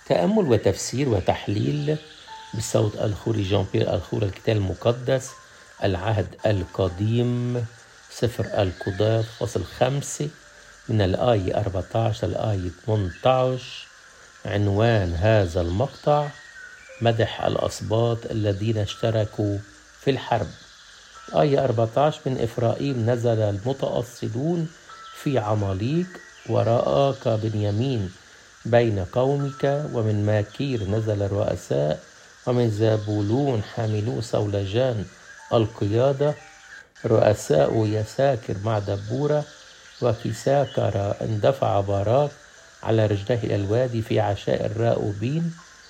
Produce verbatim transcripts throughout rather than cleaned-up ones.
تأمل وتفسير وتحليل بصوت الخوري جان بيير الخور الكتاب المقدس العهد القديم سفر القضاة فصل خمسة من الآية أربعة عشر للآية ثمانية عشر. عنوان هذا المقطع: مدح الأسباط الذين اشتركوا في الحرب. آية أربعة عشر: من إفرائيم نزل المتأصلون في عماليق، ورآك بنيامين بين قومك، ومن ماكير نزل الرؤساء، ومن زابولون حاملو صولجان القيادة، رؤساء يساكر مع دبورة، وفي ساكر اندفع باراك على رجله إلى الوادي في عشاء الراؤوبين.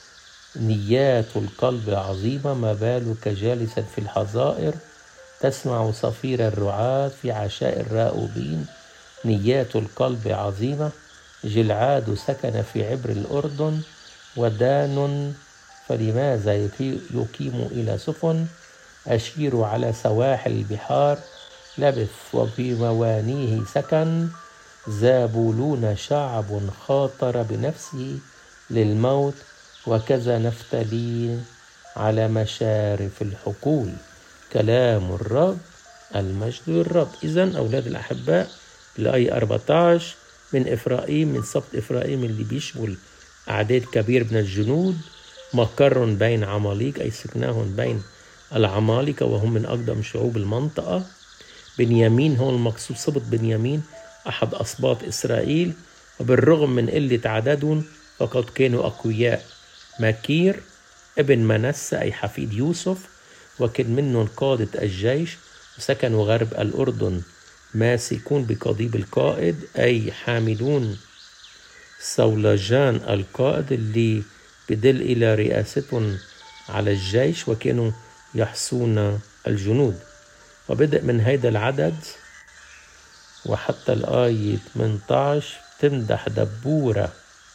نيات القلب عظيمة، ما بالك جالسا في الحظائر، تسمع صفير الرعاة في عشاء الراؤوبين. نيات القلب عظيمة، جلعاد سكن في عبر الأردن، ودان فلماذا يقيم إلى سفن؟ أشير على سواحل البحار لبث وفي موانيه سكن. زابولون شعب خاطر بنفسه للموت، وكذا نفتلي على مشارف الحقول. كلام الرب، المجد للرب. إذن أولاد الأحباء، الآية أربعة عشر: من إفرائيم، من سبط إفرائيم اللي بيشمل أعداد كبير من الجنود، مقر بين عماليق أي سكناهم بين العمالقة وهم من أقدم شعوب المنطقة. بنيامين هو المقصود، سبط بنيامين أحد أسباط إسرائيل، وبالرغم من قلة عددهم فقد كانوا أقوياء. ماكير ابن منسى أي حفيد يوسف، وكان منهم قادة الجيش، وسكنوا غرب الأردن، ماسكون بقضيب القائد أي حاملون صولجان القائد اللي بدل إلى رئاستهم على الجيش، وكانوا يحصون الجنود. وبدأ من هيدا العدد وحتى الآية ثمانية عشر تمدح دبورة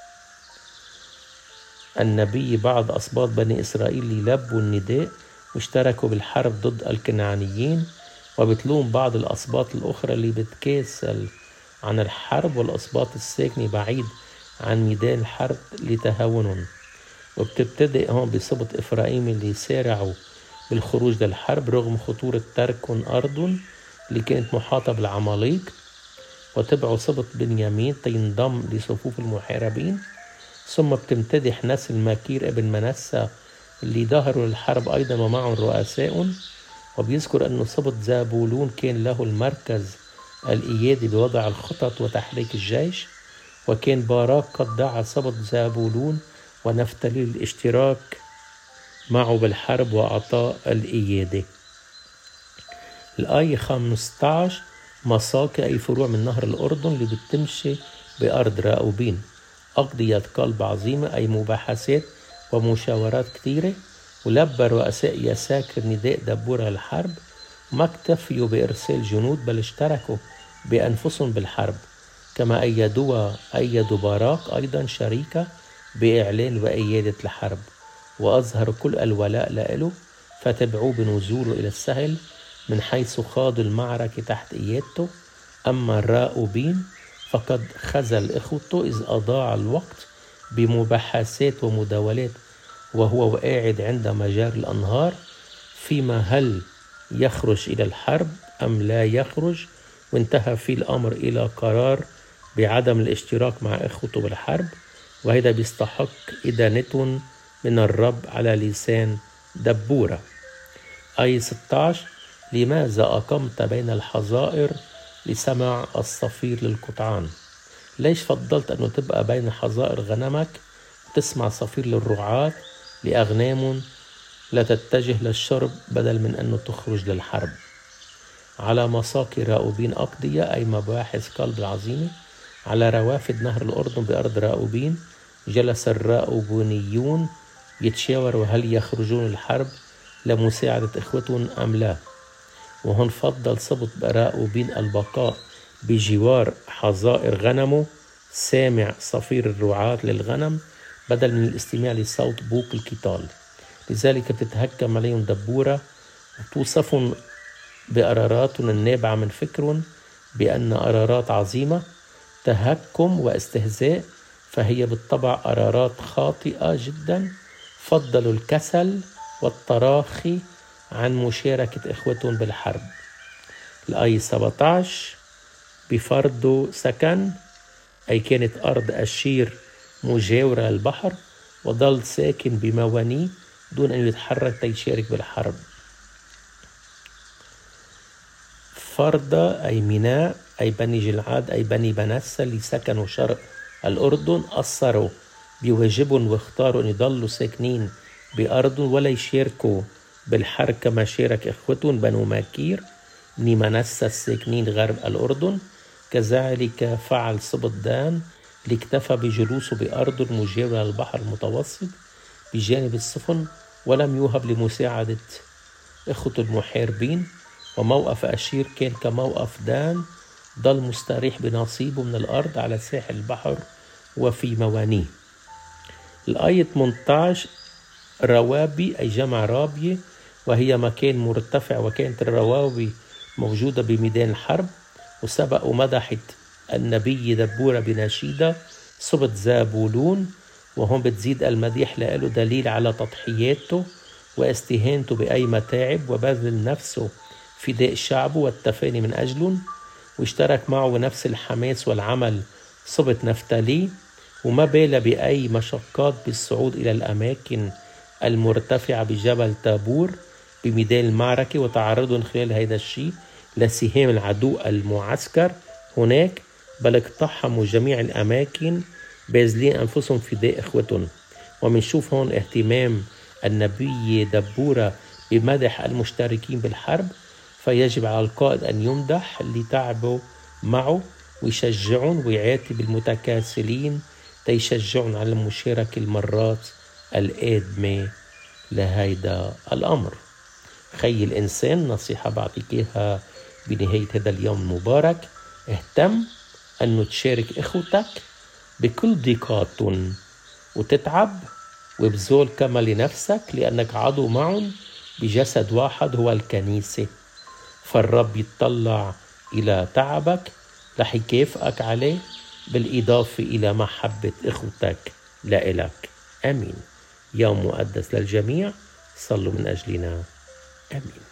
النبي بعض أسباط بني إسرائيل اللي لبوا النداء واشتركوا بالحرب ضد الكنعانيين، وبتلوم بعض الأسباط الأخرى اللي بتكاسل عن الحرب، والأسباط الساكنة بعيد عن ميدان الحرب لتهاونهم. وبتبتدئ هون بسبط إفرائيم اللي سارعوا بالخروج للحرب رغم خطورة تركهم أرضهم اللي كانت محاطة بالعماليق، وتبعوا سبط بنيامين تينضم لصفوف المحاربين. ثم بتمتدح نسل ماكير ابن منسى اللي ظهروا للحرب أيضا ومعهم رؤساء، وبيذكر أنه سبط زابولون كان له المركز الإيادي بوضع الخطط وتحريك الجيش، وكان باراك قد دعا سبط زابولون ونفتلي الاشتراك معه بالحرب وأعطاء الإيادة. الآية خمسة عشر: مساقي أي فروع من نهر الأردن اللي بتمشي بأرض راؤوبين. أقضية قلب عظيمة أي مباحثات ومشاورات كثيرة، ولبى رؤساء يساكر نداء دبورة الحرب، ما اكتفيوا بإرسال جنود بل اشتركوا بأنفسهم بالحرب، كما أيدوا أيدوا باراك أيضا شريكة بإعلان وإيادة الحرب، وأظهروا كل الولاء له، فتبعوه بنزوله إلى السهل من حيث خاضوا المعركة تحت إيادته. أما الراؤوبين فقد خذل إخوته إذ أضاع الوقت بمباحثات ومداولات وهو قاعد عند مجاري الأنهار، فيما هل يخرج إلى الحرب أم لا يخرج، وانتهى في الأمر إلى قرار بعدم الاشتراك مع إخوته بالحرب، وهذا بيستحق إدانة من الرب على لسان دبورة. آية ستة عشر: لماذا أقمت بين الحظائر لسمع الصفير للقطعان؟ ليش فضلت أنه تبقى بين حظائر غنمك وتسمع صفير للرعاة لأغنام لا تتجه للشرب بدل من أنه تخرج للحرب؟ على مساقي راؤوبين أقضية أي مباحث قلب العظيمة، على روافد نهر الأردن بأرض راؤوبين جلس الراؤوبونيون يتشاوروا هل يخرجون الحرب لمساعدة إخوتهم أم لا. وهون فضل سبط راؤوبين البقاء بجوار حظائر غنمه سامع صفير الرعاة للغنم بدل من الاستماع لصوت بوق القتال. لذلك بتتهكم عليهم دبورة وتوصفهم بقراراتهم النابعة من فكرهم بأن قرارات عظيمة، تهكم واستهزاء فهي بالطبع قرارات خاطئة جدا. فضلوا الكسل والتراخي عن مشاركة إخوتهم بالحرب. الآية سبعة عشر بفرض سكن، أي كانت أرض أشير مجاورة للبحر، وظل ساكن بموانيه دون أن يتحرك ليشارك بالحرب. فرض أي ميناء، أي بني جلعاد، أي بني منسى اللي سكنوا شرق الأردن أثروا بواجبهم واختاروا أن يضلوا ساكنين بأرضهم ولا يشاركوا بالحرب كما شارك إخوتهم بنو ماكير بني منسى الساكنين غرب الأردن. كذلك فعل سبط دان اللي اكتفى بجلوسه بأرض مجاورة للبحر المتوسط بجانب السفن ولم يوهب لمساعدة إخوته المحاربين. وموقف أشير كان كموقف دان، ضل مستريح بنصيبه من الأرض على ساحل البحر وفي موانيه. الآية ثمانية عشر روابي، أي جمع رابية، وهي مكان مرتفع، وكانت الروابي موجودة بميدان الحرب. وسبق ومدحت النبي دبورة بنشيدة سبط زابولون، وهم بتزيد المديح لقاله دليل على تضحياته واستهانته بأي متاعب وبذل نفسه فداء شعبه والتفاني من أجلهم. واشترك معه نفس الحماس والعمل سبط نفتالي، وما بال بأي مشقات بالصعود إلى الأماكن المرتفعة بجبل تابور بميدان المعركة، وتعرضهم خلال هذا الشيء لسهام العدو المعسكر هناك، بل اقتحموا جميع الأماكن باذلين أنفسهم فداء إخوتهم. ومنشوف هون اهتمام النبي دبورة بمدح المشتركين بالحرب، فيجب على القائد أن يمدح اللي تعبوا معه ويشجعون ويعاتب المتكاسلين تيشجعون على المشاركة المرات الآدمة لهيدا الأمر. خي الإنسان، نصيحة بعطيك إياها بنهاية هذا اليوم المبارك: اهتم أنه تشارك إخوتك بكل ضيقاتهم وتتعب وبذول كما لنفسك، لأنك عضو معهم بجسد واحد هو الكنيسة. فالرب يتطلع إلى تعبك رح يكافئك عليه، بالإضافة إلى محبة إخوتك لإلك. آمين. يوم مقدس للجميع، صلوا من أجلنا. آمين.